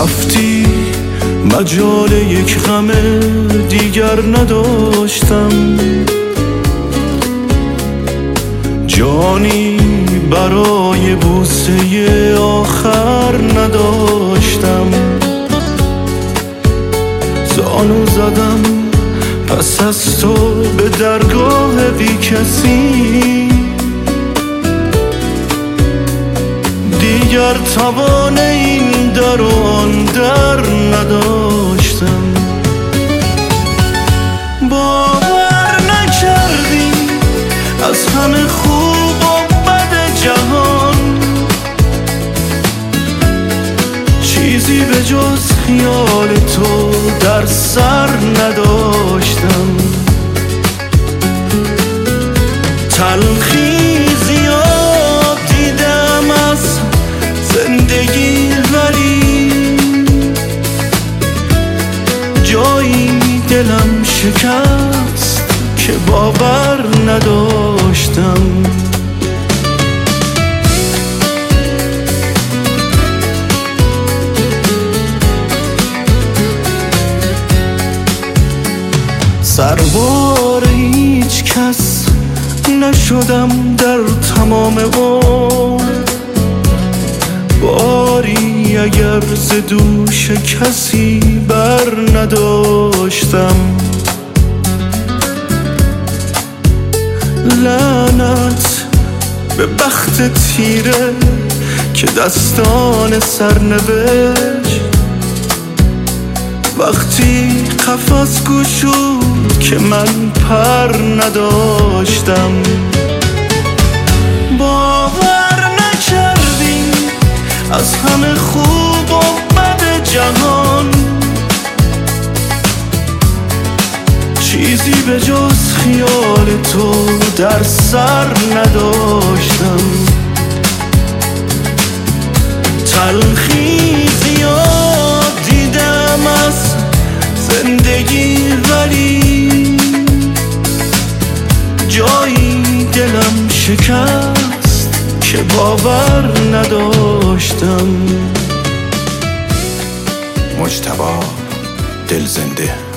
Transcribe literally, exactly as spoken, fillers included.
رفتی مجال یک غم دیگر نداشتم، جانی برای بوسه آخر نداشتم. زانو زدم پس از تو به درگاه بی کسی، دیگر توان این در و آن در نداشتم. باور نکردی از همه خوب و بد جهان چیزی به جز خیال تو در سر نداشتم. تلخی زیاد دیدم از زندگی، ولی جایی دلم شکست که باور نداشتم. سربار هیچ کس نشدم در تمام عمر، باری اگر ز دوش کسی بر نداشتم. لعنت به بخت تیره که دستان سرنوشت وقتی قفس گشود که من پر نداشتم. باور نکردی از همه خوب و بد جهان چیزی به جز خیال تو در سر نداشتم. تلخی زیاد دیدم از زندگی، ولی جایی دلم شکست که باور نداشتم. مجتبی دلزنده.